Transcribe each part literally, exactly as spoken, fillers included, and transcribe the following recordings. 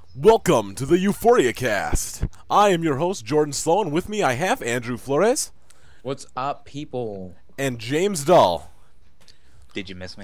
Welcome to the Euphoria Cast. I am your host, Jordan Sloan. With me, I have Andrew Flores. What's up, people? And James Dull. Did you miss me?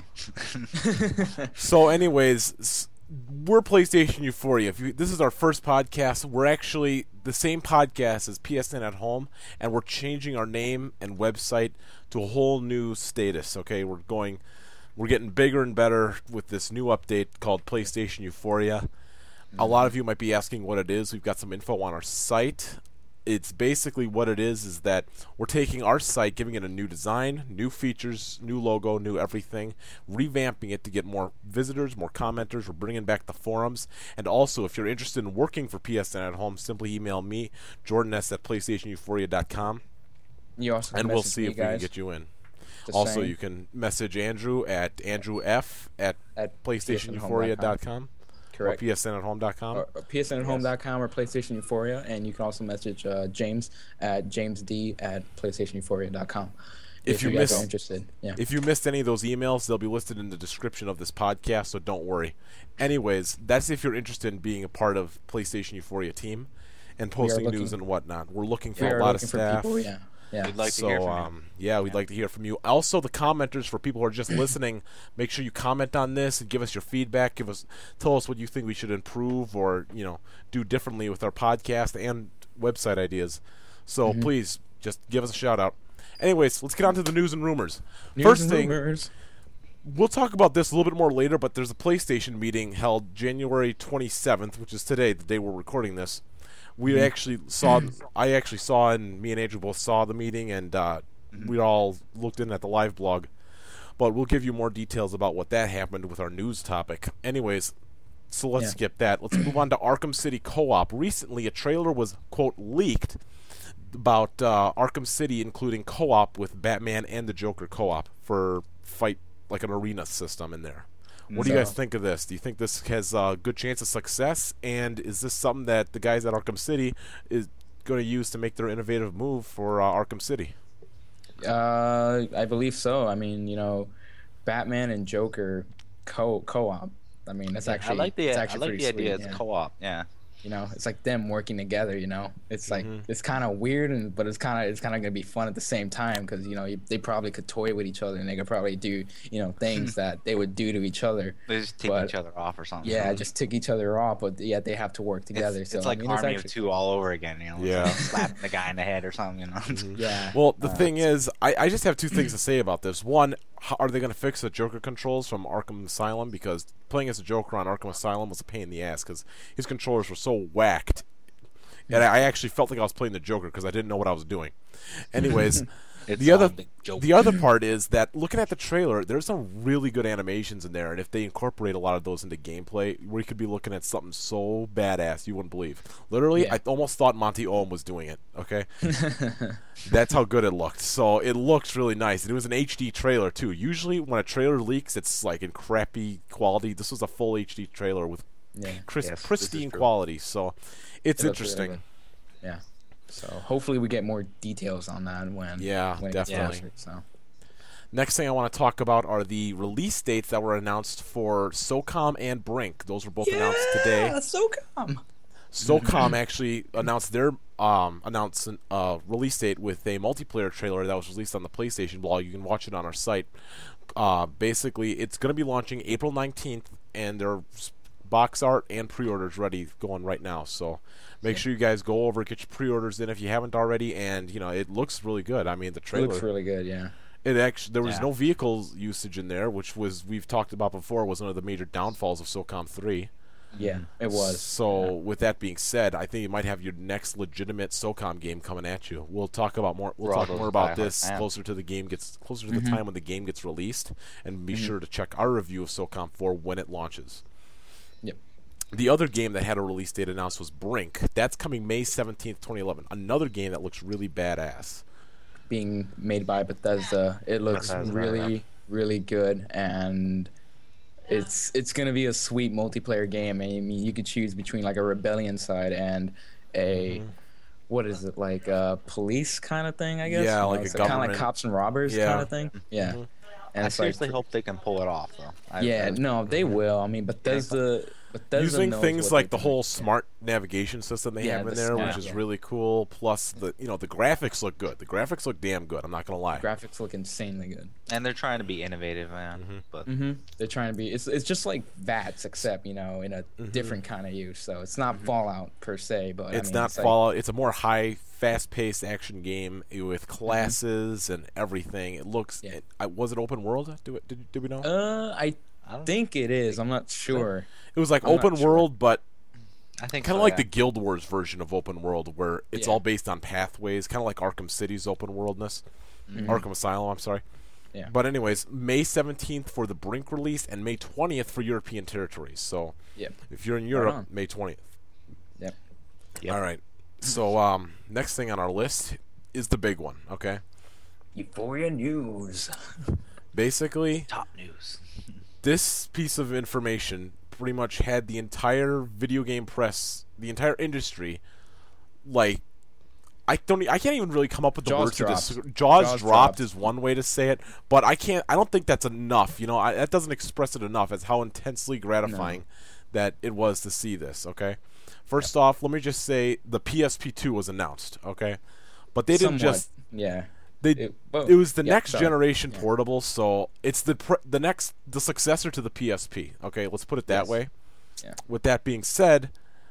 So, anyways, we're PlayStation Euphoria. If you, this is our first podcast. We're actually the same podcast as P S N at Home, and we're changing our name and website to a whole new status. Okay, we're going, we're getting bigger and better with this new update called PlayStation Euphoria. A lot of you might be asking what it is. We've got some info on our site. It's basically what it is is that we're taking our site, giving it a new design, new features, new logo, new everything, revamping it to get more visitors, more commenters. We're bringing back the forums. And also, if you're interested in working for P S N at Home, simply email me, jordan s at playstation euphoria dot com, You also and we'll see if we can guys. get you in. The Also, same. you can message Andrew at andrewf at At playstation euphoria dot com. Correct. Or P S N at home dot com. Or, or P S N at home dot com or PlayStation Euphoria, and you can also message uh, James at jamesd at playstation euphoria dot com. If you guys miss- are interested, yeah. If you missed any of those emails, they'll be listed in the description of this podcast, so don't worry. Anyways, that's if you're interested in being a part of PlayStation Euphoria team and posting looking- news and whatnot. We're looking for We a are lot of looking for staff. people, yeah. Yeah. We'd like so, to hear from you. um, yeah, we'd like to hear from you. Also, the commenters, for people who are just listening, make sure you comment on this and give us your feedback. Give us, tell us what you think we should improve or, you know, do differently with our podcast and website ideas. So Mm-hmm. please, just give us a shout out. Anyways, let's get on to the news and rumors. News First and thing, rumors. we'll talk about this a little bit more later, but there's a PlayStation meeting held January twenty-seventh, which is today, the day we're recording this. We actually saw, I actually saw, and me and Andrew both saw the meeting, and uh, we all looked in at the live blog. But we'll give you more details about what that happened with our news topic. Anyways, so let's Yeah. skip that. Let's move on to Arkham City Co-op. Recently, a trailer was, quote, leaked about uh, Arkham City, including co-op with Batman and the Joker co-op for fight, like an arena system in there. What do you So- guys think of this? Do you think this has a good chance of success? And is this something that the guys at Arkham City is going to use to make their innovative move for uh, Arkham City? Uh, I believe so. I mean, you know, Batman and Joker co co-op. I mean, that's actually I like the it's I actually like pretty the idea. sweet, It's yeah. co-op. Yeah. You know, it's like them working together. You know, it's like Mhm. it's kind of weird, and but it's kind of it's kind of gonna be fun at the same time because you know you, they probably could toy with each other and they could probably do you know things that they would do to each other. They just take But- each other off or something. Yeah, just tick each other off, but yet they have to work It's, together. it's so like I mean, Army it's of Two all over again. You know. It's Yeah. like slapping the guy in the head or something. You know. Yeah. Well, the Uh, thing is, I, I just have two things to say about this. One, how, are they going to fix the Joker controls from Arkham Asylum? Because playing as a Joker on Arkham Asylum was a pain in the ass because his controllers were so whacked. And I I actually felt like I was playing the Joker because I didn't know what I was doing. Anyways, It's the other all big joke. the other part is that looking at the trailer, there's some really good animations in there, and if they incorporate a lot of those into gameplay, we could be looking at something so badass you wouldn't believe. Literally, Yeah. I almost thought Monty Oum was doing it. Okay, that's how good it looked. So it looks really nice, and it was an H D trailer too. Usually, when a trailer leaks, it's like in crappy quality. This was a full H D trailer with yeah. crisp, Yes, this is pristine true. quality. So it's It looks really interesting. good. Yeah. So hopefully we get more details on that when Yeah, when it gets definitely. closer, so. Next thing I want to talk about are the release dates that were announced for SOCOM and Brink. Those were both announced today. so come. SOCOM actually announced their um announced uh release date with a multiplayer trailer that was released on the PlayStation blog. You can watch it on our site. Uh, basically, it's going to be launching April nineteenth, and their s- box art and pre-orders ready going right now. So make Yeah. sure you guys go over, get your pre-orders in if you haven't already, and you know it looks really good. I mean, the It trailer looks really good, yeah. it actually there was Yeah. no vehicles usage in there, which was we've talked about before was one of the major downfalls of SOCOM three. Yeah, it was. So Yeah. with that being said, I think you might have your next legitimate SOCOM game coming at you. We'll talk about more. We'll For all talk more those about diehard this fans. closer to the game gets closer to Mhm. the time when the game gets released, and be Mhm. sure to check our review of SOCOM four when it launches. Yep. The other game that had a release date announced was Brink. That's coming May seventeenth, twenty eleven. Another game that looks really badass. Being made by Bethesda, it looks Bethesda, really, yeah. really good, and it's it's gonna be a sweet multiplayer game. I mean, you could choose between like a rebellion side and a Mhm. what is it like a police kind of thing? I guess. Yeah, You know, like a it's kind of like government- cops and robbers Yeah. kind of thing. Yeah. Mhm. And I it's like, seriously hope they can pull it off, though. I, yeah, I, no, they will. I mean, Bethesda, Bethesda using knows things what like they're the doing. whole Yeah. smart navigation system they Yeah, have in the there, smart- which is yeah. really cool. Plus the you know the graphics look good. The graphics look damn good. I'm not gonna lie. Graphics look insanely good. And they're trying to be innovative, man. Mm-hmm. But hmm They're trying to be. It's it's just like V A Ts, except you know in a Mm-hmm. different kind of use. So it's not Fallout per se, but It's I mean, not it's like- Fallout. It's a more high, fast-paced action game with Mm-hmm. classes and everything. It looks. Yeah. It, I, was it open world? Do it? Did, did we know? Uh, I I don't think it is. I'm not sure. it was like I'm not open sure. world, but I think kind of so, like yeah. the Guild Wars version of open world, where it's Yeah. all based on pathways, kind of like Arkham City's open worldness. Arkham Asylum. I'm sorry. Mm-hmm. Yeah. But anyways, May seventeenth for the Brink release and May twentieth for European territories. So Yep. if you're in on. Europe, May twentieth. Yep. Yep. All right. So um, next thing on our list is the big one. Okay. Euphoria news. Basically, Top news. this piece of information pretty much had the entire video game press, the entire industry, like I don't, e- I can't even really come up with the Jaws words to this. dropped. Jaws, Jaws dropped dropped. is one way to say it, but I can't. I don't think that's enough. You know, I, that doesn't express it enough as how intensely gratifying that it was to see this. Okay, first off, let me just say the P S P two was announced. Okay, but they didn't Somewhat. just. Yeah. They, It- well, it was the yeah, next sorry. generation Yeah. portable, so it's the pr- the next the successor to the P S P. Okay, let's put it that Yes. way. Yeah. With that being said,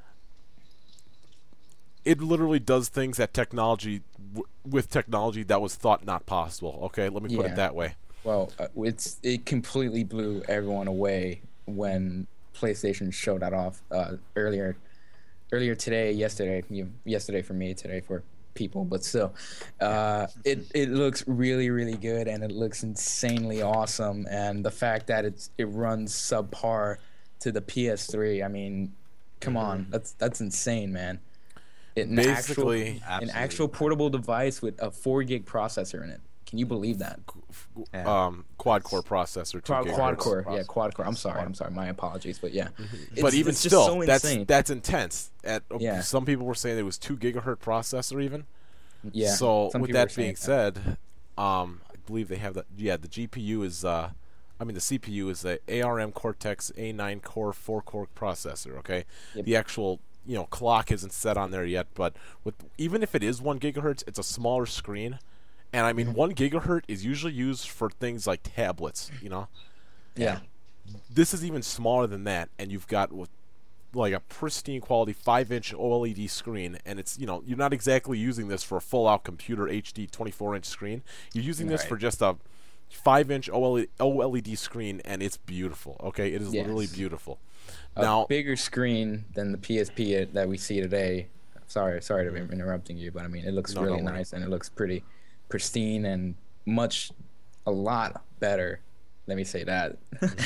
it literally does things that technology w- with technology that was thought not possible. Okay, let me put Yeah. it that way. Well, uh, it's it completely blew everyone away when PlayStation showed that off uh, earlier, earlier today, yesterday, you, yesterday for me, today for people, but still, uh, it it looks really really good and it looks insanely awesome. And the fact that it's it runs subpar to the P S three, I mean, come on, that's that's insane, man. It, an Basically- actual, an Absolutely. actual portable device with a four gig processor in it. Can you believe that? Yeah. Um, quad core processor, two Quad, quad gigahertz. core, yeah, quad core. I'm sorry, I'm sorry. My apologies, but yeah. But It's- even it's just still, so that's insane. that's intense. At Yeah. some people were saying it was two gigahertz processor even. Yeah. So some with people were that being saying said, um, I believe they have the yeah the G P U is uh, I mean the C P U is a A R M Cortex A nine core four core processor. Okay, Yep. the actual you know clock isn't set on there yet, but with even if it is one gigahertz, it's a smaller screen, and I mean Mm-hmm. one gigahertz is usually used for things like tablets. You know, yeah. this is even smaller than that, and you've got with like a pristine quality five inch OLED screen, and it's you know you're not exactly using this for a full out computer H D twenty-four inch screen. You're using this Right. for just a five inch OLED screen, and it's beautiful. Okay, it is literally Yes. beautiful. A Now, bigger screen than the P S P that we see today. Sorry, sorry to be interrupting you, but I mean it looks No, really don't worry. nice and it looks pretty pristine and much, a lot better. Let me say that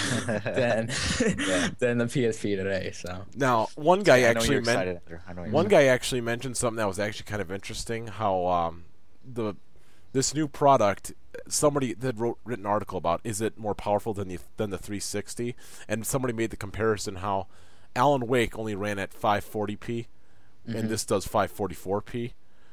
than than the P S P today. So now one guy I know actually you're meant excited. Andrew. I know you're one excited. guy actually mentioned something that was actually kind of interesting. How um, the this new product, somebody that wrote written an article about, is it more powerful than the than the three sixty? And somebody made the comparison how Alan Wake only ran at five forty p, and this does five forty-four p.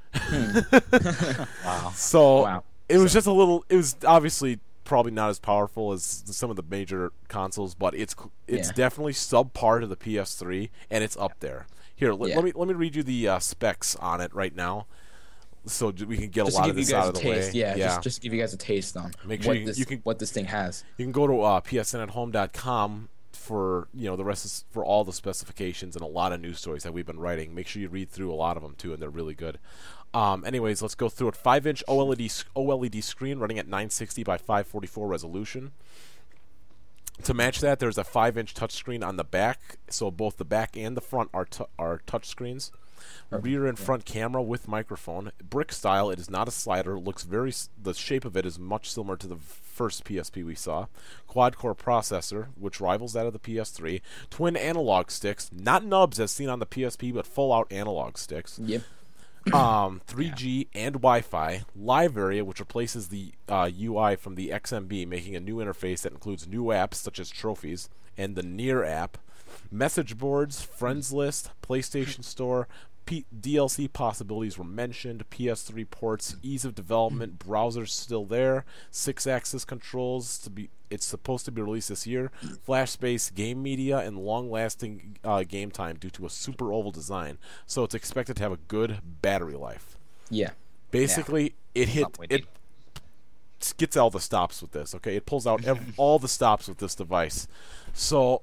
Wow. So Wow. it was just a little. It was obviously probably not as powerful as some of the major consoles, but it's it's Yeah. definitely subpar to the P S three, and it's up there. Here, let, Yeah. let me let me read you the uh, specs on it right now, so j- we can get just a to lot of give you this guys out a of the taste, way. yeah, Just, just to give you guys a taste on Make sure what you- this you can- what this thing has. You can go to uh, P S N at home dot com for you know the rest is for all the specifications and a lot of news stories that we've been writing. Make sure you read through a lot of them too, and they're really good. Um, anyways, let's go through it. five inch OLED s- OLED screen running at nine sixty by five forty-four resolution. To match that, there's a five inch touchscreen on the back, so both the back and the front are tu- are touch screens. Rear and front camera with microphone. Brick style. It is not a slider. Looks very. s- The shape of it is much similar to the first P S P we saw. Quad core processor, which rivals that of the P S three. Twin analog sticks, not nubs as seen on the P S P, but full out analog sticks. Yep. Um, three G and Wi-Fi. Live area, which replaces the uh, U I from the X M B, making a new interface that includes new apps such as trophies and the Near app. Message boards, friends list, PlayStation Store, P- D L C possibilities were mentioned, P S three ports, ease of development, browsers still there, six-axis controls to be. It's supposed to be released this year. Flash space, game media, and long-lasting uh, game time due to a super oval design. So it's expected to have a good battery life. Yeah. Basically, yeah. it hit Something we it. Gets all the stops with this. Okay, it pulls out ev- all the stops with this device. So.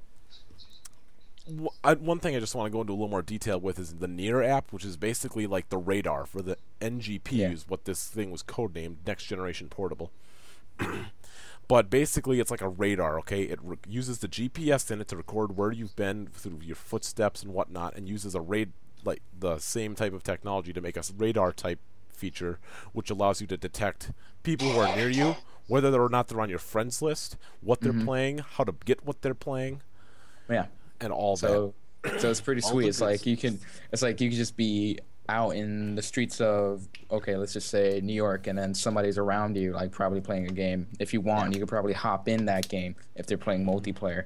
I, one thing I just want to go into a little more detail with is the Near app, which is basically like the radar for the N G P, yeah. is what this thing was codenamed, Next Generation Portable. But basically, it's like a radar, okay? It re- uses the G P S in it to record where you've been through your footsteps and whatnot, and uses a rad- like the same type of technology to make a radar-type feature, which allows you to detect people who are near you, whether or not they're on your friends list, what they're mm-hmm. playing, how to get what they're playing. Yeah. And all so, that. So it's pretty sweet. It's like you can, it's like you can just be out in the streets of, okay, let's just say New York, and then somebody's around you, like probably playing a game. If you want, yeah. you could probably hop in that game if they're playing multiplayer.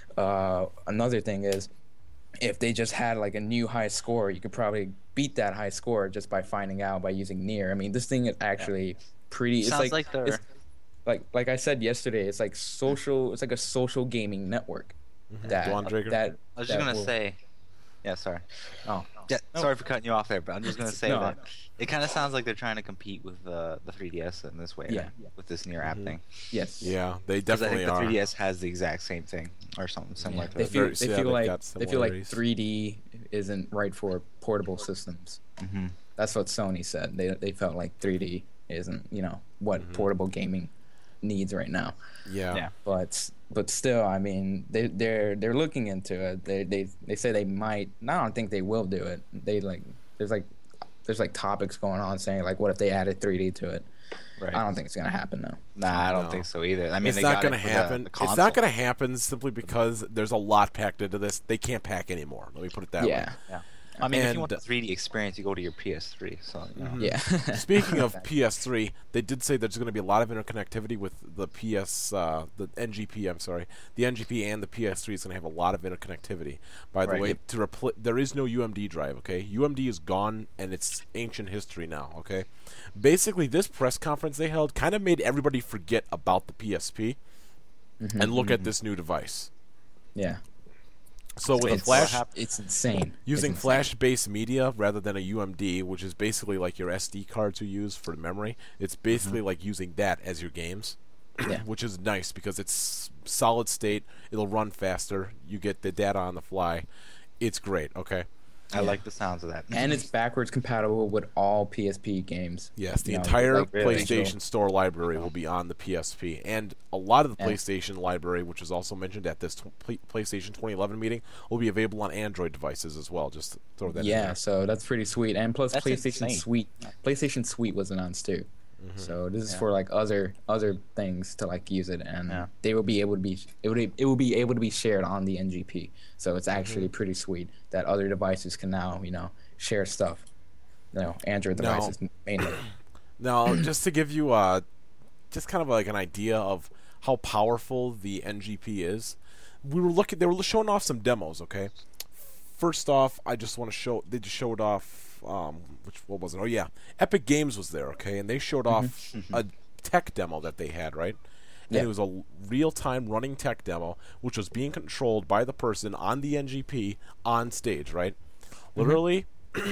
Uh, another thing is, if they just had like a new high score, you could probably beat that high score just by finding out by using Near. I mean, this thing is actually yeah. pretty. It's Sounds like, like they're it's, like like I said yesterday, it's like social. It's like a social gaming network. Mm-hmm. That, Go on, Drager. that I was just that gonna will, say, yeah, sorry. Oh, yeah, no. sorry for cutting you off there, but I'm just gonna say no, that it kind of sounds like they're trying to compete with uh, the three D S in this way, yeah, right? yeah. with this Near app mm-hmm. thing. Yes. Yeah, they Because I definitely think the are. three D S has the exact same thing or something similar Yeah. to They it. feel, Very- they yeah, feel they've like got they feel like similarities. three D isn't right for portable systems. Mm-hmm. That's what Sony said. They they felt like three D isn't, you know, what Mhm. portable gaming needs right now. Yeah. Yeah. But but still, I mean, they they're they're looking into it. They they they say they might. I don't think they will do it. They like there's like there's like topics going on saying like, what if they added three D to it? Right. I don't think it's gonna happen though. Nah, I don't No. think so either. I mean, It's they not got going it to for the- happen. the It's console. not going to happen simply because there's a lot packed into this. They can't pack anymore. Let me put it that Yeah. way. Yeah. I mean, if And- you want the three D experience, you go to your P S three. So you know. Mhm. Yeah. Speaking of P S three, they did say there's going to be a lot of interconnectivity with the P S, uh, the N G P. I'm sorry, the N G P and the P S three is going to have a lot of interconnectivity. By the Right. way, to repl- there is no U M D drive. Okay, U M D is gone and it's ancient history now. Okay, basically this press conference they held kind of made everybody forget about the P S P Mhm, and look mhm. at this new device. Yeah. So with It's, a flash. it's insane. Using It's insane. flash-based media rather than a U M D, which is basically like your S D cards you use for memory, it's basically like using that as your games, Yeah. which is nice because it's solid state. It'll run faster. You get the data on the fly. It's great. Okay. I like the sounds of that. And it's backwards compatible with all P S P games. Yes, the You know, entire like really? PlayStation Store library will be on the P S P, and a lot of the Yeah. PlayStation library, which is also mentioned at this tw- Play- PlayStation twenty eleven meeting, will be available on Android devices as well. Just to throw that in Yeah, there. so that's pretty sweet. And plus, That's PlayStation insane. Suite, PlayStation Suite was announced too. Mm-hmm. So this is Yeah. for like other other things to like use it, and Yeah. they will be able to be it would it will be able to be shared on the N G P. So it's actually Mm-hmm. pretty sweet that other devices can now you know share stuff. You know, Android Now- devices mainly. Now, just to give you uh, just kind of like an idea of how powerful the N G P is, we were looking. They were showing off some demos. Okay, first off, I just want to show. They just showed off. Um, which what was it? Oh yeah, Epic Games was there. Okay, and they showed off a tech demo that they had. Right. And Yeah. it was a real-time running tech demo, which was being controlled by the person on the N G P on stage. Right. Literally.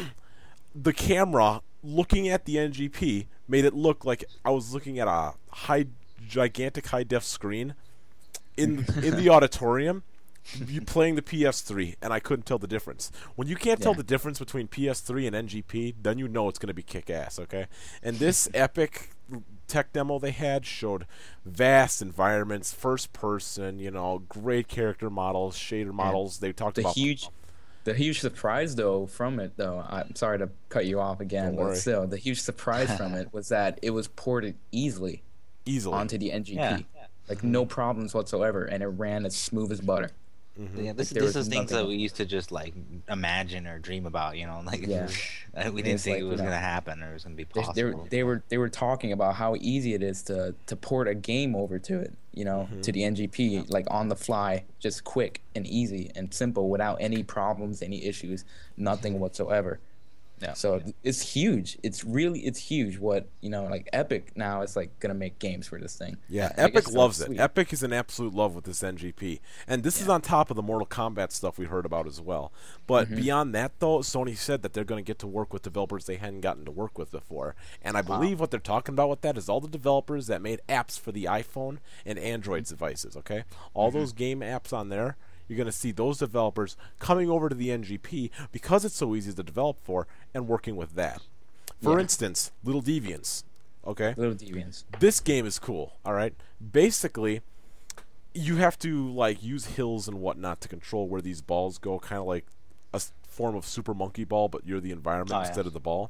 The camera looking at the N G P made it look like I was looking at a high, gigantic high def screen in in the auditorium, you playing the P S three, and I couldn't tell the difference. When you can't tell Yeah. the difference between P S three and N G P, then you know it's going to be kick ass. Okay, and this epic tech demo they had showed vast environments, first person, you know, great character models, shader models. They talked The about huge, the huge surprise though from it though. I'm sorry to cut you off again, Don't but worry. still, the huge surprise from it was that it was ported easily easily. onto the N G P, Yeah. like no problems whatsoever, and it ran as smooth as butter. Yeah, this, there this was is things nothing- that we used to just like imagine or dream about, you know, like Yeah. uh, we And didn't it's think like, it you was know, gonna happen or it was gonna be They, possible. they, were, they were they were talking about how easy it is to to port a game over to it, you know, to the N G P, like on the fly, just quick and easy and simple without any problems, any issues, nothing whatsoever. Yeah. So th- it's huge. It's really it's huge. What you know, like Epic now is like gonna make games for this thing. Yeah, I- I guess Epic that's loves it. sweet. Epic is in absolute love with this N G P. And this is Yeah. on top of the Mortal Kombat stuff we heard about as well. But Mm-hmm. beyond that, though, Sony said that they're going to get to work with developers they hadn't gotten to work with before. And I believe what they're talking about with that is all the developers that made apps for the iPhone and Android devices, okay? All Mm-hmm. those game apps on there, you're going to see those developers coming over to the N G P because it's so easy to develop for and working with that. For Yeah. instance, Little Deviants, okay? Little Deviants. This game is cool, all right? Basically, you have to like use hills and whatnot to control where these balls go, kind of like a s- form of Super Monkey Ball, but you're the environment Oh, yeah. instead of the ball.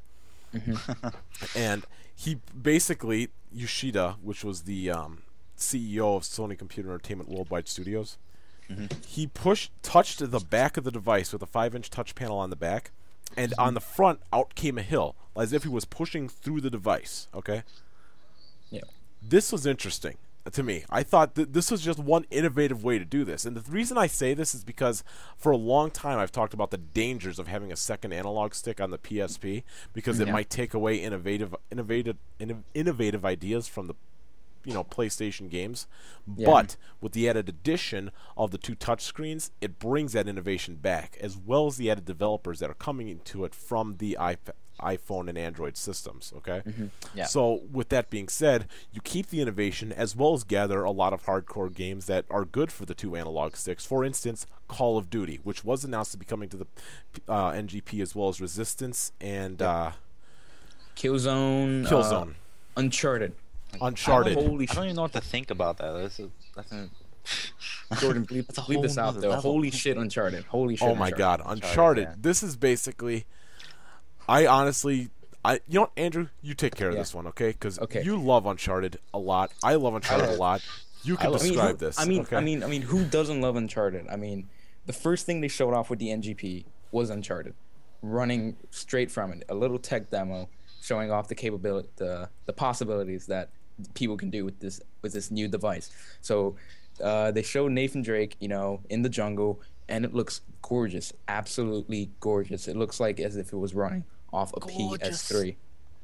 And he basically, Yoshida, which was the um, C E O of Sony Computer Entertainment Worldwide Studios, he pushed, touched the back of the device with a five-inch touch panel on the back, and on the front, out came a hill, as if he was pushing through the device, okay? Yeah. This was interesting to me. I thought that this was just one innovative way to do this. And the reason I say this is because for a long time I've talked about the dangers of having a second analog stick on the P S P because it Yeah. might take away innovative innovative inno- innovative ideas from the you know PlayStation games. Yeah. But with the added addition of the two touch screens, it brings that innovation back, as well as the added developers that are coming into it from the iP- iPhone and Android systems, okay? Yeah. So with that being said, you keep the innovation as well as gather a lot of hardcore games that are good for the two analog sticks. For instance, Call of Duty, which was announced to be coming to the uh, N G P, as well as Resistance and uh, Killzone. Killzone. Uh, Uncharted. Uncharted. Holy I don't even shit. know what to think about that. That's a, that's a, Jordan, bleep, That's a bleep this whole out nother though. level. Holy shit, Uncharted. Holy shit. Oh my Uncharted. God, Uncharted! yeah. This is basically, I honestly, I you know what, Andrew, you take care of Yeah. this one, okay? Because Okay. you love Uncharted a lot. I love Uncharted a lot. You can love- I mean, describe who- this. I mean, okay? I mean, I mean, who doesn't love Uncharted? I mean, the first thing they showed off with the N G P was Uncharted, running straight from it. A little tech demo showing off the capability, the the possibilities that people can do with this with this new device. So uh, they showed Nathan Drake, you know, in the jungle, and it looks gorgeous, absolutely gorgeous. It looks like as if it was running off a P S three.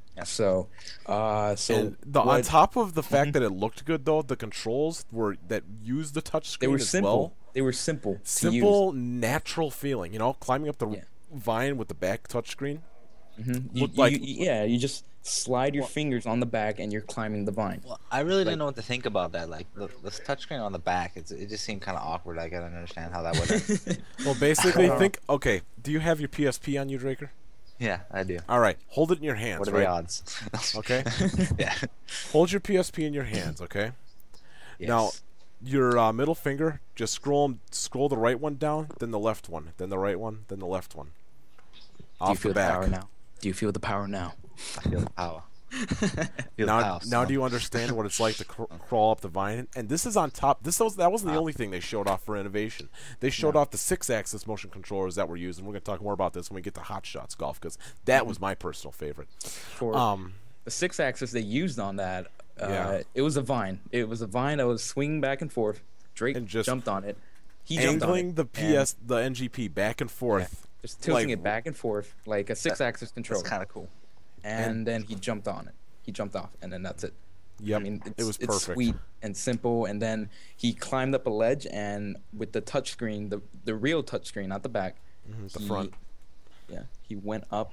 So, uh, so And the, on what- top of the fact that it looked good, though, the controls were that used the touch they screen were as simple. well. They were simple. to use. Simple, natural feeling. You know, climbing up the Yeah. vine with the back touch screen. You, Looked you- like- you- yeah, you just slide your fingers on the back and you're climbing the vine. well, I really didn't know what to think about that. Like the, the touchscreen on the back, it's, it just seemed kind of awkward. I couldn't understand how that would. Well, basically, think. Okay, do you have your P S P on you, Draker? Yeah, I do. All right, hold it in your hands. What are right? the odds? Okay, yeah. hold your P S P in your hands. Okay. Yes. Now, your uh, middle finger, just scroll scroll the right one down, then the left one, then the right one, then the left one. Do you Off feel the the back. power now? Do you feel the power now? I feel the power. Feel the Now, power, now, son. do you understand what it's like to cr- crawl up the vine? And this is on top. This was that wasn't the Wow. only thing they showed off for innovation. They showed off the six-axis motion controllers that were used, and we're going to talk more about this when we get to Hot Shots Golf because that was my personal favorite. For Um, the six axis they used on that, uh, Yeah. it was a vine. It was a vine that was swinging back and forth. Drake And just jumped on it. He jumped on angling it, the and P S, the N G P back and forth. just tilting like- it back and forth like a six axis That's controller. kind of cool. And then he jumped on it. He jumped off, and then that's it. Yep, I mean, it's, it was it's perfect. sweet and simple. And then he climbed up a ledge, and with the touch screen, the the real touch screen, not the back, Mhm, the he- front. Yeah, he went up.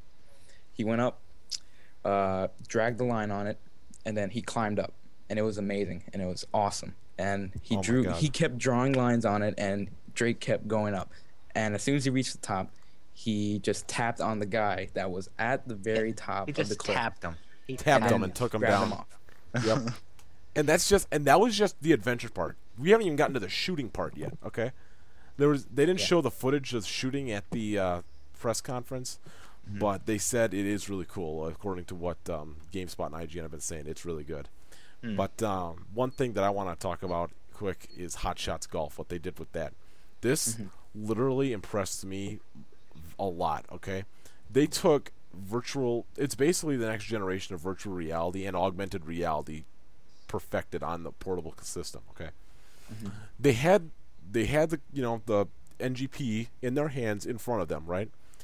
He went up, uh, dragged the line on it, and then he climbed up, and it was amazing, and it was awesome. And he Oh my drew. God. He kept drawing lines on it, and Drake kept going up. And as soon as he reached the top, he just tapped on the guy that was at the very top He of the just cliff. tapped him. He Tapped tapped him and took him grabbed down. him off. Yep. And that's just and that was just the adventure part. We haven't even gotten to the shooting part yet. Okay. There was they didn't Yeah. show the footage of shooting at the uh, press conference, Mm-hmm. but they said it is really cool. According to what um, GameSpot and I G N have been saying, it's really good. Hmm. But um, one thing that I want to talk about quick is Hot Shots Golf. What they did with that. This Mm-hmm. literally impressed me a lot. Okay. They took virtual. It's basically the next generation of virtual reality and augmented reality perfected on the portable system. Okay, they had they had the you know the N G P in their hands in front of them, right?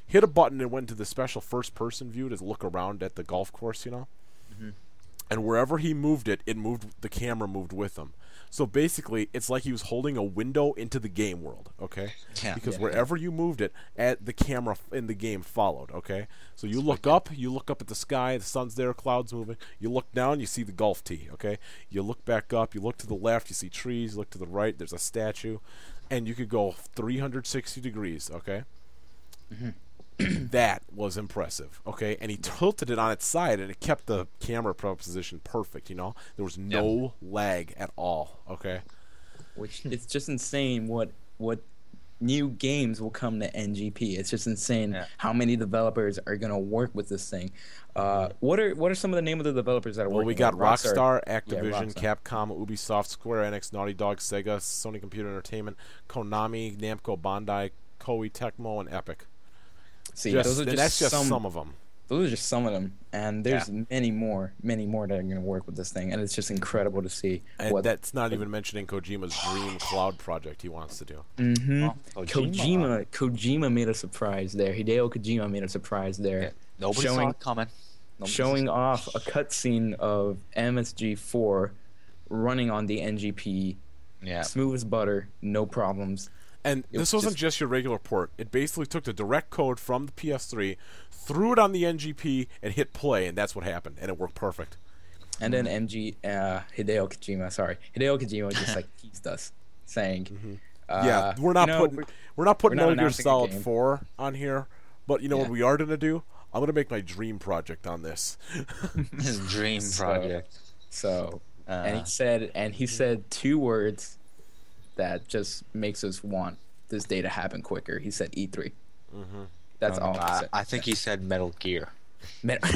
hit a button and went into the special first-person view to look around at the golf course, you know? Mm-hmm. And wherever he moved it, it moved. The camera moved with him. So basically, it's like he was holding a window into the game world, okay? Yeah. Because Yeah. wherever you moved it, at the camera in the game followed, okay? So you look up, you look up at the sky, the sun's there, clouds moving. You look down, you see the golf tee, okay? You look back up, you look to the left, you see trees. You look to the right, there's a statue, and you could go three hundred sixty degrees, okay? Mm-hmm. That was impressive, okay? And he tilted it on its side, and it kept the camera position perfect, you know? There was no lag at all, okay? Which it's just insane what what new games will come to N G P. It's just insane Yeah. how many developers are gonna work with this thing. Uh, what are what are some of the name of the developers that are Well, working? we got with it? Rockstar, Yeah, Activision, Rockstar. Capcom, Ubisoft, Square Enix, Naughty Dog, Sega, Sony Computer Entertainment, Konami, Namco, Bandai, Koei, Tecmo, and Epic. See, Just- those are and just, that's just some, some of them. Those are just some of them, and there's many more, many more that are gonna work with this thing, and it's just incredible to see And what. that's not even mentioning Kojima's dream cloud project he wants to do. hmm Oh, Kojima, Kojima made a surprise there. Hideo Kojima made a surprise there. Yeah. Nobody saw Showing- it coming. Nobody showing saw it. off a cutscene of M S G four running on the N G P, Yeah. smooth as butter, no problems. And It this was wasn't just- just your regular port. It basically took the direct code from the P S three, threw it on the N G P, and hit play, and that's what happened. And it worked perfect. And then M G uh, Hideo Kojima, sorry, Hideo Kojima just like teased us, saying, uh, yeah, we're not you know, putting we're- we're not putting we're not Metal Gear announcing a Solid game. four on here, but you know what Yeah. we are gonna do? I'm gonna make my dream project on this. His dream So- project. So, and Uh, he said, and he said two words that just makes us want this day to happen quicker. He said E three. Mm-hmm. That's all he I, said. I think he said Metal Gear. Metal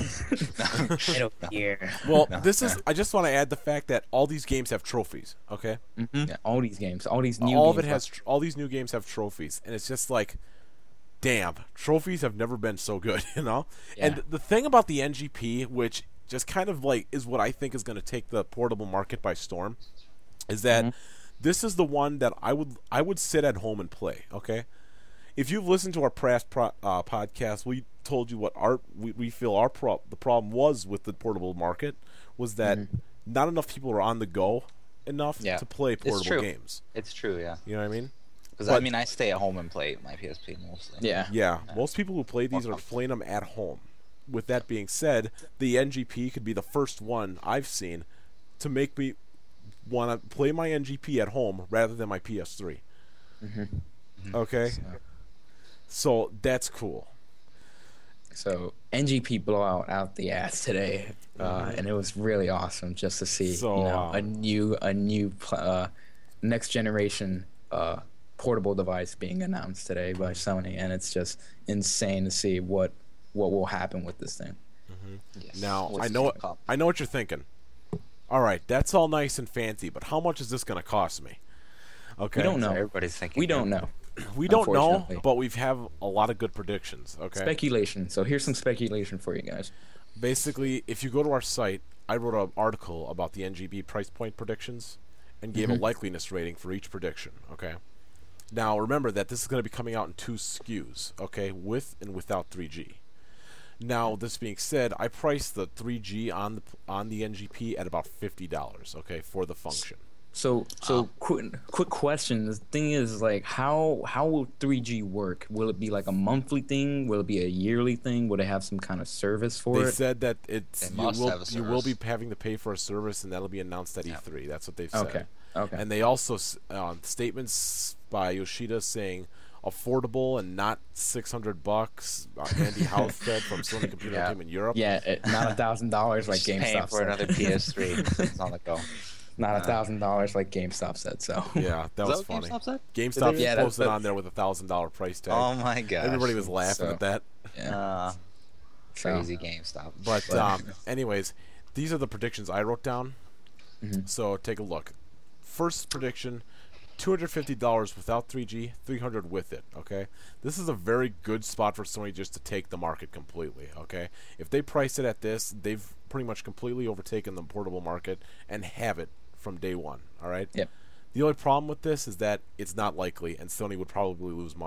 Metal Gear. Well, No, this is. I just want to add the fact that all these games have trophies. Okay, Mhm. Yeah. All these games, all these new all of games it has. Tr- all these new games have trophies, and it's just like, damn, trophies have never been so good, you know. And Yeah. the thing about the N G P, which just kind of like is what I think is going to take the portable market by storm, is that Mhm. this is the one that I would I would sit at home and play. Okay. If you've listened to our past pro, uh, podcast, we told you what our we, we feel our pro, the problem was with the portable market was that not enough people are on the go enough Yeah. to play It's portable true. games. It's true, yeah. You know what I mean? Because But- I mean, I stay at home and play my P S P mostly. Yeah. Yeah. Most people who play these More are playing them at home. With that being said, the N G P could be the first one I've seen to make me want to play my N G P at home rather than my P S three. Okay? So that's cool. So N G P blowout out the ass today, uh, and it was really awesome just to see So, you know, a um, new a new pl- uh, next generation uh, portable device being announced today by Sony, and it's just insane to see what what will happen with this thing. Yes. Now What's I it know gonna cost? I know what you're thinking. All right, that's all nice and fancy, but how much is this going to cost me? Okay, We don't So know. everybody's thinking. We don't know. We don't know, Unfortunately. but we have a lot of good predictions. Okay, Speculation. So here's some speculation for you guys. basically, if you go to our site, I wrote an article about the N G B price point predictions and gave a likeliness rating for each prediction. Okay. Now remember that this is going to be coming out in two S K Us. Okay, with and without three G. Now, this being said, I priced the three G on the on the N G P at about fifty dollars. Okay, for the function. So so quick quick question. The thing is like how how will three G work? Will it be like a monthly thing? Will it be a yearly thing? Will it have some kind of service for They it? said that it's They you must will have a you will be service. having to pay for a service, and that'll be announced at Yeah. E three. That's what they've said. Okay. Okay. And they also s- uh, statements by Yoshida saying affordable and not six hundred bucks. Uh, Andy House said from Sony Computer Yeah. Entertainment Europe. Yeah, it, not a thousand dollars like Just paying GameStop for said. another P S three. It's on the go. Not a thousand dollars like GameStop said. So Yeah, that Is was that funny. what GameStop said? GameStop Yeah, that's- posted that's- on there with a thousand dollar price tag. Oh my god. Everybody was laughing So- at that. yeah. Uh, So- crazy GameStop. But But- um, anyways, these are the predictions I wrote down. Mhm. So take a look. First prediction: two hundred fifty dollars without three G, three hundred with it. Okay, this is a very good spot for Sony just to take the market completely. Okay, if they price it at this, they've pretty much completely overtaken the portable market and have it from day one. All right. Yep. The only problem with this is that it's not likely, and Sony would probably lose money.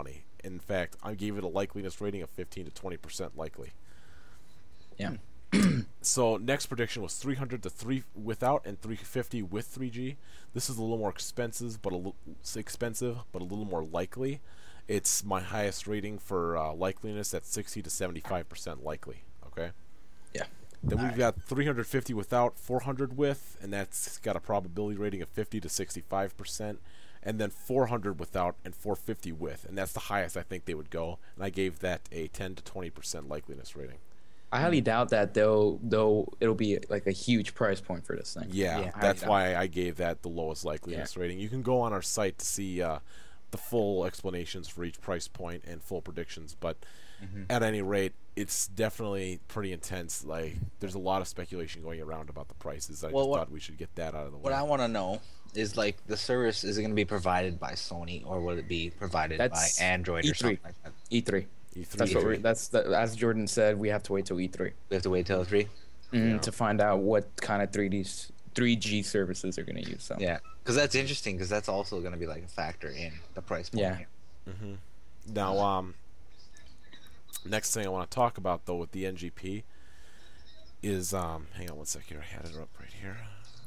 In fact, I gave it a likeliness rating of fifteen to twenty percent likely. Yeah. So next prediction was three hundred to three without and three fifty with three G. This is a little more expensive, but a little expensive, but a little more likely. It's my highest rating for uh, likeliness at sixty to seventy-five percent likely. Okay. Yeah. Then All we've right. got three hundred fifty without, four hundred with, and that's got a probability rating of fifty to sixty-five percent. And then four hundred without and four fifty with, and that's the highest I think they would go. And I gave that a ten to twenty percent likeliness rating. I highly doubt that though. Though it'll be like a huge price point for this thing. Yeah, I highly that's doubt why I gave that the lowest likeliness rating. You can go on our site to see uh, the full explanations for each price point and full predictions, but Mhm. at any rate, it's definitely pretty intense. Like, there's a lot of speculation going around about the prices. I Well, just what- thought we should get that out of the What way. I want to know is like the service is it going to be provided by Sony or will it be provided That's by Android E or three. something like that? E three. E three, That's what E we're. three. That's the, as Jordan said. We have to wait till E three We have to wait till three. mm, Yeah. to find out what kind of three D three G services they're going to use. So Yeah, because that's interesting because that's also going to be like a factor in the price point. Yeah. here. hmm Now, um, next thing I want to talk about though with the N G P is um, hang on one second here. I had it up right here.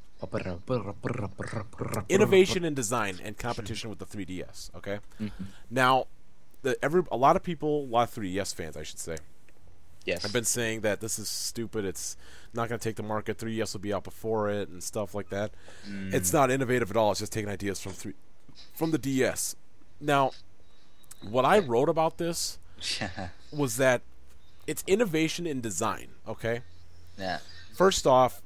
Innovation in design and competition with the three D S. Okay. Mm-hmm. Now, the every a lot of people, a lot of three D S fans, I should say, Yes. have been saying that this is stupid. It's not going to take the market. three D S will be out before it and stuff like that. Mm. It's not innovative at all. It's just taking ideas from three from the D S. Now, what I wrote about this was that it's innovation in design. Okay. yeah. First off,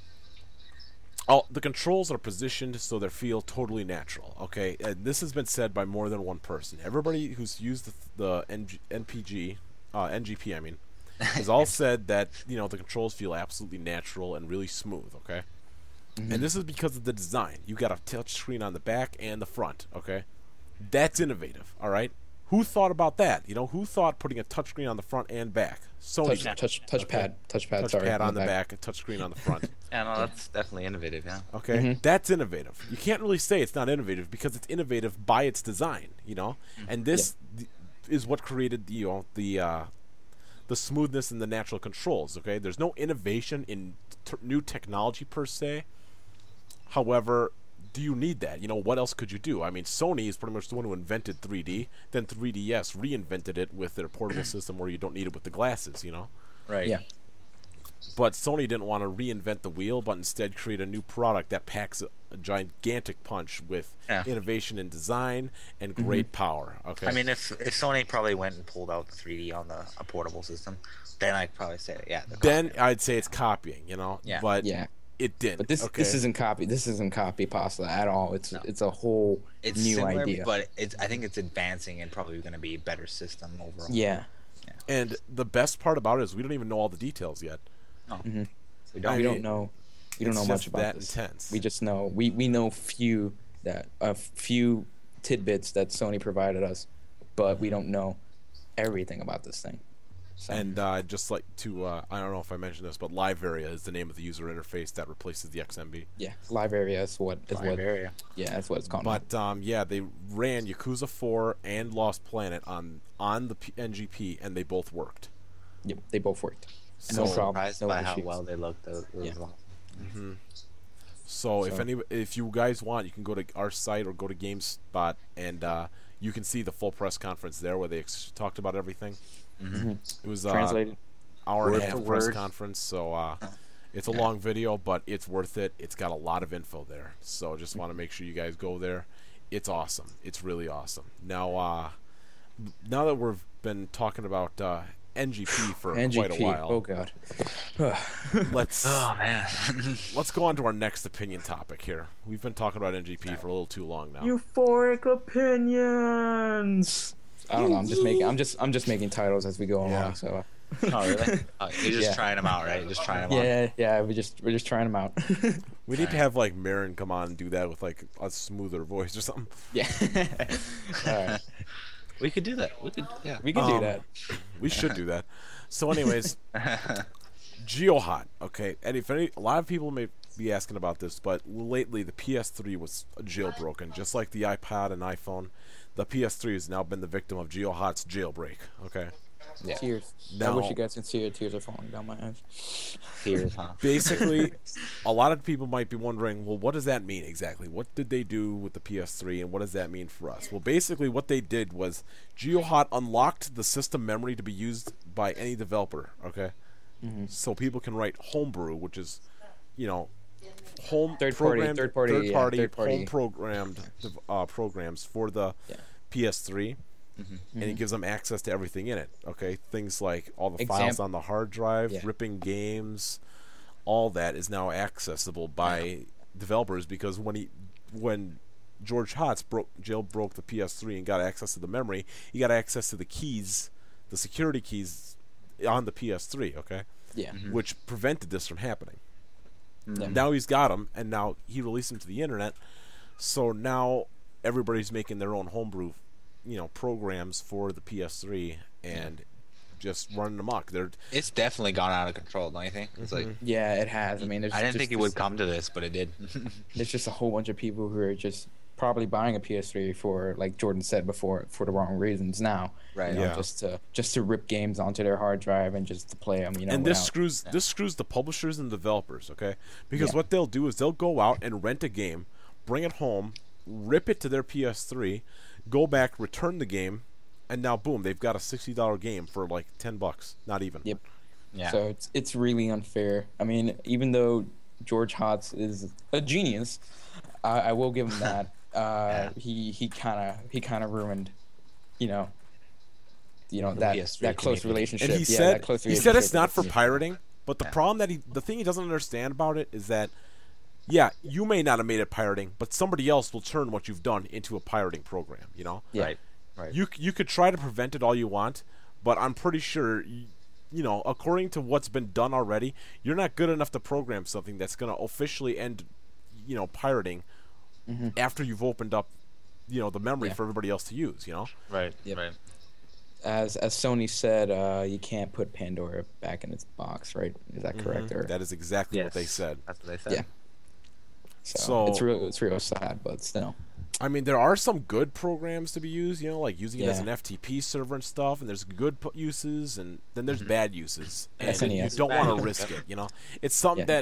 all the controls are positioned so they feel totally natural. Okay, and this has been said by more than one person. Everybody who's used the, the N G, N P G, uh, N G P, I mean, has all said that you know the controls feel absolutely natural and really smooth. Okay, and this is because of the design. You got a touch screen on the back and the front. Okay, that's innovative. All right. Who thought about that? You know, who thought putting a touchscreen on the front and back? Sony. touch, touch, touchpad, touchpad. Touchpad sorry, on the back, a touchscreen on the front. Yeah, no, that's definitely innovative. Yeah. Okay, Mhm. that's innovative. You can't really say it's not innovative because it's innovative by its design, you know. And this th- is what created, you know, the uh, the smoothness and the natural controls. Okay, there's no innovation in t- new technology per se. However, do you need that? You know, what else could you do? I mean, Sony is pretty much the one who invented three D. Then three D S reinvented it with their portable system where you don't need it with the glasses, you know. Right. Yeah. But Sony didn't want to reinvent the wheel, but instead create a new product that packs a, a gigantic punch with Yeah. innovation in design and great power. Okay. I mean, if if Sony probably went and pulled out the three D on the a portable system, then I'd probably say yeah. they're then copying. I'd say it's copying, you know. Yeah. But Yeah. it didn't. But this okay? this isn't copy. This isn't copy pasta at all. It's No. it's a whole it's new similar, idea. but it's I think it's advancing and probably going to be a better system overall. yeah. And the best part about it is we don't even know all the details yet. No. Mhm. We I don't. we mean, don't know. We don't it's know much just about that this. intense. We just know we we know few that a few tidbits that Sony provided us, but we don't know everything about this thing. So, And uh, just like to, uh, I don't know if I mentioned this, but Live Area is the name of the user interface that replaces the X M B. yeah, live area is what is Live what. area. Yeah, that's what it's called. But um, yeah, they ran Yakuza four and Lost Planet on on the P- N G P, and they both worked. yep, they both worked. So, no problem. Surprised No by how issues. well they looked. It was Yeah. awesome. so if So- any, if you guys want, you can go to our site or go to GameSpot, and uh, you can see the full press conference there where they ex- talked about everything. Mhm. It was uh, Translated. hour and Word a half for press word. conference, so uh, it's a Yeah. long video, but it's worth it. It's got a lot of info there, so just want to make sure you guys go there. It's awesome. It's really awesome. Now, uh, now that we've been talking about uh, N G P for N G P. quite a while, Oh god. let's Oh man. let's go on to our next opinion topic here. We've been talking about N G P for a little too long now. Euphoric opinions. I don't know. I'm just making. I'm just. I'm just making titles as we go along. Yeah. So. Oh really? Oh, you're just Yeah. trying them out, right? You're just trying them out. Yeah, yeah. We just we're just trying them out. We need to have like Marin come on and do that with like a smoother voice or something. yeah. All right. We could do that. We could. Yeah. We can Um, do that. We should do that. So, anyways, GeoHot. Okay, and if any, a lot of people may be asking about this, but lately the P S three was jailbroken, just like the iPod and iPhone. the P S three has now been the victim of GeoHot's jailbreak. Okay. Yeah. Tears. I Now- wish you guys could see it. Tears are falling down my eyes. Tears, huh? Basically, a lot of people might be wondering, well, what does that mean exactly? What did they do with the P S three, and what does that mean for us? Well, basically, what they did was GeoHot unlocked the system memory to be used by any developer. Okay. Mm-hmm. So people can write homebrew, which is, you know, home Third party- programmed, third party, third yeah, party, third party. home programmed uh, programs for the Yeah. P S three, Mm-hmm. and it gives them access to everything in it. Okay, things like all the Exam- files on the hard drive, Yeah. ripping games, all that is now accessible by developers because when he when George Hotz broke jailbroke the P S three and got access to the memory, he got access to the keys, the security keys on the P S three. Okay, Yeah. which prevented this from happening. Yeah. Now he's got them, and now he released them to the internet. So now everybody's making their own homebrew, you know, programs for the P S three and just running amok. They're It's definitely gone out of control, don't you think? It's like Yeah, it has. I mean, there's I didn't just think it this- would come to this, but it did. There's just a whole bunch of people who are just probably buying a P S three for, like Jordan said before, for the wrong reasons now. Right. You know, Yeah. just to just to rip games onto their hard drive and just to play them. You know. and this without- screws this screws the publishers and developers, okay? Because Yeah. what they'll do is they'll go out and rent a game, bring it home, rip it to their P S three, go back, return the game, and now boom, they've got a sixty dollar game for like ten bucks, not even. Yep. Yeah. So it's it's really unfair. I mean, even though George Hotz is a genius, I, I will give him that. Uh, he he kind of he kind of ruined, you know, you know The that P S three that close community. relationship. And he yeah, said that close he said it's relationship not with for the- pirating, but the Yeah. problem that he the thing he doesn't understand about it is that yeah, you may not have made it pirating, but somebody else will turn what you've done into a pirating program, you know? Yeah. Right. Right. You you could try to prevent it all you want, but I'm pretty sure you, you know, according to what's been done already, you're not good enough to program something that's going to officially end, you know, pirating after you've opened up, you know, the memory Yeah. for everybody else to use, you know? Right. Yep. Right. As as Sony said, uh, you can't put Pandora back in its box, right? Is that correct? Or That is exactly what they Yes. said. That's what they said. Yeah. so, so- it's real it's real sad, but still. I mean, there are some good programs to be used, you know, like using it as Yeah. an F T P server and stuff, and there's good pu- uses, and then there's bad uses. And S N E you S. don't want Bad to uses, risk it, you know? It's something Yeah. that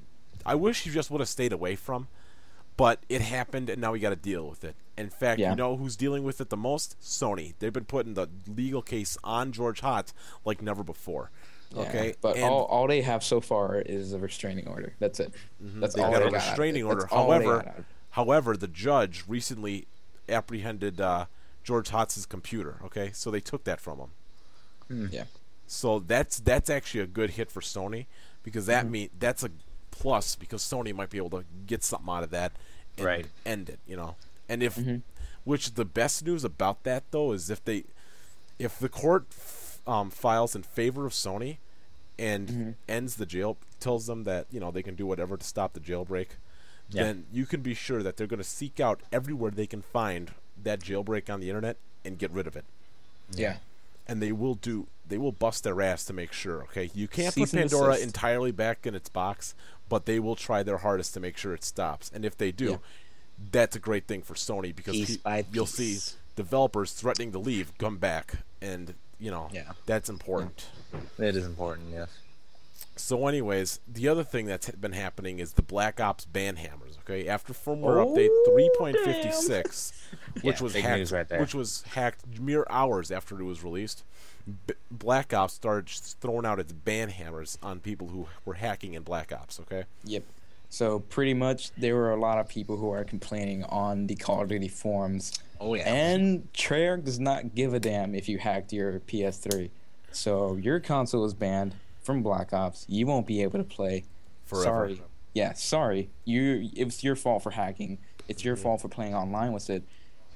I wish you just would have stayed away from, but it happened, and now we got to deal with it. In fact, Yeah. you know who's dealing with it the most? Sony. They've been putting the legal case on George Hotz like never before. Yeah, Okay? but And all, all they have so far is a restraining order. That's it. That's they've all got they a got out of restraining it. order. That's all they However, got out of it. however, the judge recently apprehended uh, George Hotz's computer. Okay, so they took that from him. Yeah. So that's that's actually a good hit for Sony because that Mm-hmm. mean that's a plus because Sony might be able to get something out of that and Right. end it, you know. And if Mm-hmm. which the best news about that though is if they if the court f- um, files in favor of Sony and Mm-hmm. ends the jail tells them that, you know, they can do whatever to stop the jailbreak, Yeah. then you can be sure that they're going to seek out everywhere they can find that jailbreak on the internet and get rid of it. Yeah. And they will do they will bust their ass to make sure, okay? You can't Cease put and Pandora desist. entirely back in its box, but they will try their hardest to make sure it stops. And if they do, Yeah. that's a great thing for Sony because Piece pe- by you'll see piece. developers threatening to leave come back, and you know Yeah. that's important. It is important. Yes. So, anyways, the other thing that's been happening is the Black Ops ban hammers. Okay, after firmware Oh, update three point fifty-six, which Yeah, was big hacked, news right there. which was hacked mere hours after it was released, B- Black Ops started just throwing out its ban hammers on people who were hacking in Black Ops. Okay, Yep. So pretty much there were a lot of people who are complaining on the Call of Duty forums. Oh yeah. And Treyarch does not give a damn if you hacked your P S three. So your console is banned from Black Ops. You won't be able to play. Forever. Sorry. Yeah, sorry. You it's your fault for hacking. It's your Mm-hmm. fault for playing online with it.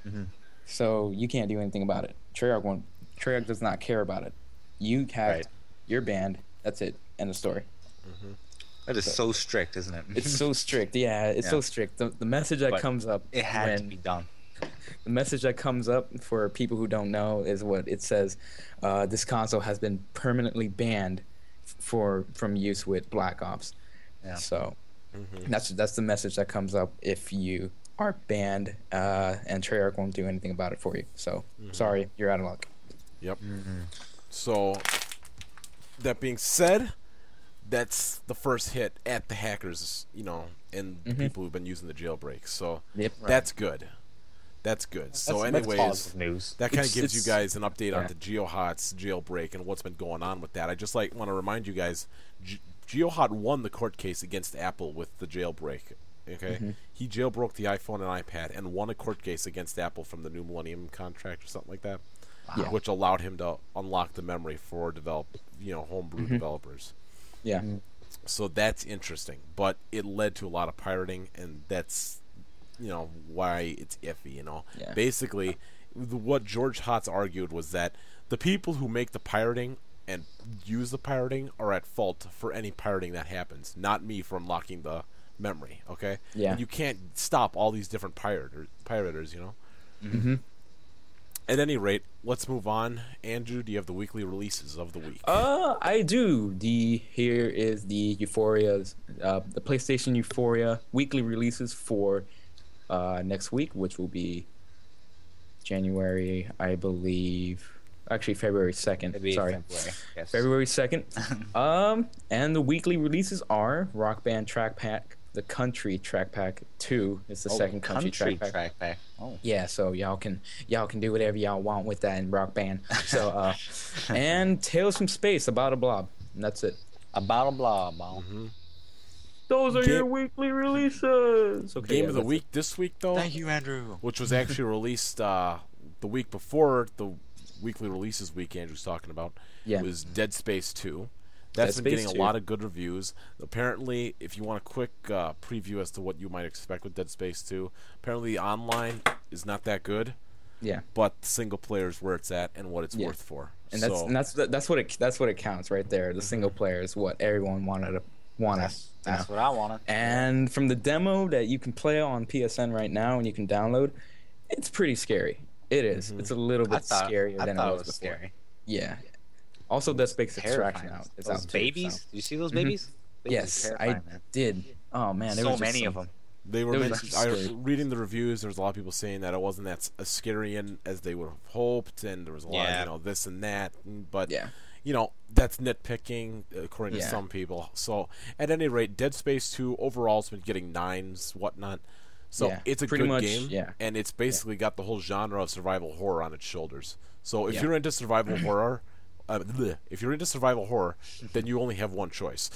So you can't do anything about it. Treyarch won't Treyarch does not care about it. You hacked, Right. you're banned. That's it. End of story. That is so strict, isn't it? It's so strict. Yeah, it's so Yeah. strict. The, the message that But comes up it had when to be done. the message that comes up for people who don't know is what it says. Uh, this console has been permanently banned f- for from use with Black Ops. Yeah. So that's that's the message that comes up if you are banned, uh, and Treyarch won't do anything about it for you. So Mm-hmm. sorry, you're out of luck. Yep. So, that being said, that's the first hit at the hackers, you know, and the Mhm. people who've been using the jailbreak. So, Yep. that's good. That's good. So, That's- that's anyways, positive news. that kind of It's- gives you it's- guys an update on yeah. the GeoHot's jailbreak and what's been going on with that. I just like want to remind you guys, Ge- GeoHot won the court case against Apple with the jailbreak. Okay, Mhm. he jailbroke the iPhone and iPad and won a court case against Apple from the New Millennium contract or something like that, Yeah. which allowed him to unlock the memory for develop, you know, homebrew Mhm. developers. Yeah. So that's interesting, but it led to a lot of pirating, and that's, you know, why it's iffy. You know, Yeah. basically, the- what George Hotz argued was that the people who make the pirating and use the pirating are at fault for any pirating that happens, not me for unlocking the memory. Okay, Yeah. and you can't stop all these different pirater, pirators. You know. Mm-hmm. At any rate, let's move on. Andrew, do you have the weekly releases of the week? Uh, I do. The here is the Euphoria's, uh, the PlayStation Euphoria weekly releases for uh, next week, which will be January, I believe. Actually, February second. It'd be Sorry, February. Yes. February second. um, and the weekly releases are Rock Band Track Pack, the Country Track Pack Two. It's the Oh, second Country, Track Pack. track pack. Oh. Yeah, so y'all can y'all can do whatever y'all want with that in Rock Band. So uh, and Tales from Space, About a Blob, and that's it. About a blah blah. Mhm. Those are Ga- your weekly releases. Okay, Game yeah, of the that's week this week, though, Thank you, Andrew. which was actually released uh, the week before the weekly releases week Andrew's talking about, Yeah. was Dead Space two. That's Dead been Space getting two. a lot of good reviews. Apparently, if you want a quick uh, preview as to what you might expect with Dead Space two, apparently the online is not that good, it. Yeah, but single player is where it's at and what it's Yeah. worth for. and that's so, and that's that's what it that's what it counts right there. The single player is what everyone wanted to wanted. That's you know. that's what I wanted. And from the demo that you can play on P S N right now and you can download, it's pretty scary. It is. Mhm. It's a little I bit thought, scarier I than thought it it was, was before. scary. Yeah. Also, Dead Space Extraction Terrifying. out. It's Those out too, babies. so. Do you see those Mhm. babies? Babies Yes, are I terrifying, man. did. Oh man, there so was just many some- of them. They were There was mentioned, just I, scary. reading the reviews. There was a lot of people saying that it wasn't that s- as scary in, as they would have hoped, and there was a lot Yeah. of, you know, this and that. and- But Yeah. you know, that's nitpicking according Yeah. to some people. So at any rate, Dead Space two overall has been getting nines, whatnot. So Yeah, it's a pretty good much, game, yeah. and it's basically got the whole genre of survival horror on its shoulders. So if Yeah. you're into survival horror. Uh, bleh, if you're into survival horror, then you only have one choice.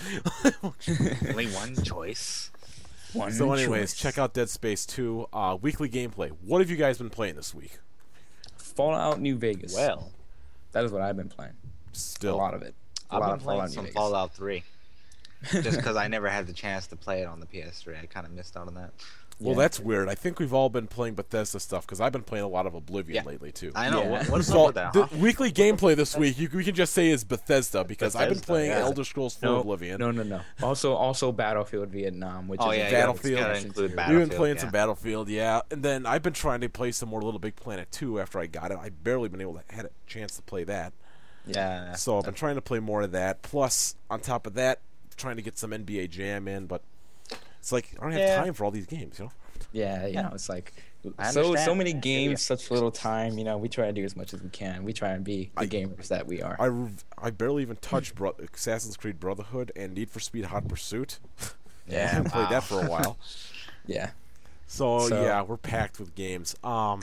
Only one choice. One So, anyways, choice. check out Dead Space two uh, weekly gameplay. What have you guys been playing this week? Fallout New Vegas. Well, that is what I've been playing. Still, A lot of it. A I've lot been of playing Fallout New some Vegas. Fallout three. Just because I never had the chance to play it on the P S three, I kind of missed out on that. Well, Yeah. that's weird. I think we've all been playing Bethesda stuff because I've been playing a lot of Oblivion Yeah. lately too. I know. Yeah. What, what's So up with that? the Huh? weekly gameplay this week, you, we can just say is Bethesda because I've been Bethesda, playing yeah. Elder Scrolls four No, Oblivion. no, no, no. Also, also Battlefield Vietnam, which Oh is yeah, a you gotta- Battlefield. you gotta expansion include too. Battlefield. We've been playing yeah. some Battlefield, yeah, and then I've been trying to play some more Little Big Planet two after I got it. I've barely been able to had a chance to play that, Yeah. so I've been trying to play more of that. Plus, on top of that, trying to get some N B A Jam in, but it's like I don't have Yeah. time for all these games, you know. Yeah, you know, it's like I so so understand. many Yeah, games, yeah. such little time. You know, we try to do as much as we can. We try and be the I- gamers that we are. I, rev- I barely even touched Bro- Assassin's Creed Brotherhood and Need for Speed Hot Pursuit. I Yeah, haven't played wow. that for a while. yeah. So, So- yeah, we're packed with games. Um,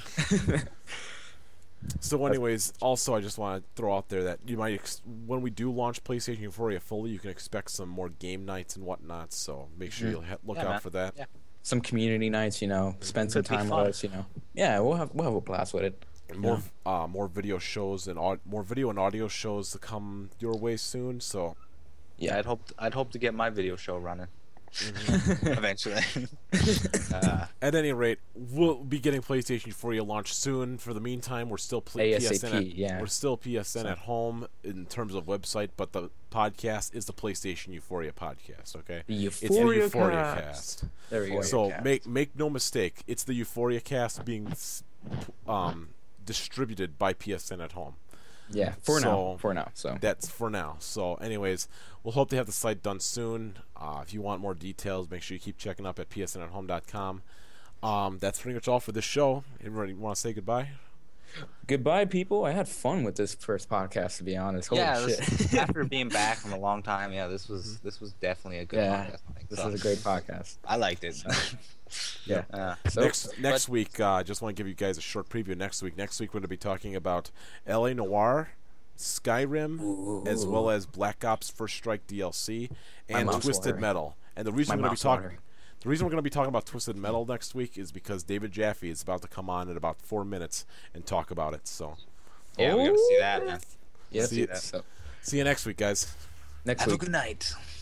so anyways, also I just want to throw out there that you might ex- when we do launch PlayStation Euphoria fully, you can expect some more game nights and whatnot. So make sure Mhm. you ha- look Yeah, out man. for that. Yeah. Some community nights, you know, spend some Could be time with fun. us. You know, yeah, we'll have we'll have a blast with it. And more uh, more video shows and au- more video and audio shows to come your way soon. So Yeah, Yeah, I'd hope I'd hope to get my video show running eventually. uh, at any rate, we'll be getting PlayStation Euphoria launched soon. For the meantime, we're still pl- P S N. At, ASAP, yeah. We're still P S N at home in terms of website, but the podcast is the PlayStation Euphoria podcast. Okay, the it's the Euphoria, Euphoria cast. cast. There we go. So Cast. make make no mistake, it's the Euphoria cast being s- um, distributed by P S N at home. yeah, for so- now, for now. So That's for now. So, anyways, we'll hope to have the site done soon. Uh, if you want more details, make sure you keep checking up at p s n at home dot com. Um, that's pretty much all for this show. Everybody want to say goodbye? Goodbye, people. I had fun with this first podcast, to be honest. Holy yeah, shit. this, after being back from a long time, yeah, this was this was definitely a good Yeah, podcast. I think. this So, is a great podcast. I liked it. Yeah. Uh, So, next next week, I uh, just want to give you guys a short preview. Next week, next week we're going to be talking about L A Noire, Skyrim, Ooh. as well as Black Ops First Strike D L C, and mouth's Twisted watering. Metal. And the reason My we're going to mouth's be talking, watering. the reason we're going to be talking about Twisted Metal next week is because David Jaffe is about to come on in about four minutes and talk about it. So, yeah, we gotta see that, man. Yes, See yes. So, see you next week, guys. next Have week. a good night.